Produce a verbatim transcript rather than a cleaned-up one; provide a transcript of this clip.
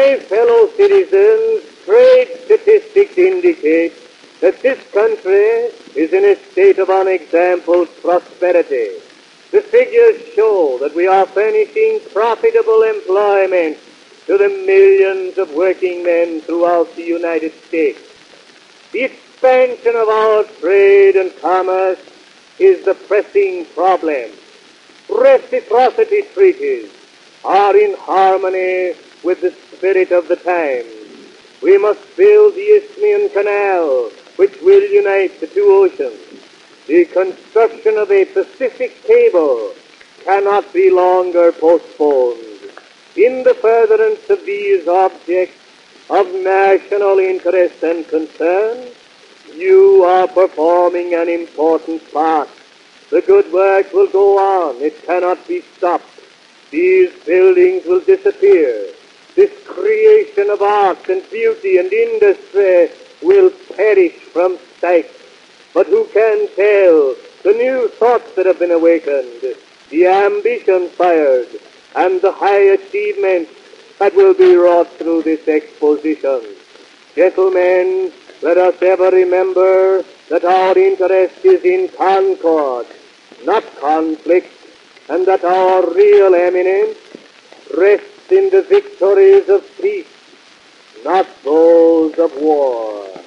My fellow citizens, trade statistics indicate that this country is in a state of unexampled prosperity. The figures show that we are furnishing profitable employment to the millions of working men throughout the United States. The expansion of our trade and commerce is the pressing problem. Reciprocity treaties are in harmony with the spirit of the times. We must build the Isthmian Canal, which will unite the two oceans. The construction of a Pacific cable cannot be longer postponed. In the furtherance of these objects of national interest and concern, you are performing an important part. The good work will go on. It cannot be stopped. These buildings will disappear. This creation of art and beauty and industry will perish from sight. But who can tell the new thoughts that have been awakened, the ambition fired, and the high achievements that will be wrought through this exposition? Gentlemen, let us ever remember that our interest is in concord, not conflict, and that our real eminence rests in the victories of peace, not those of war.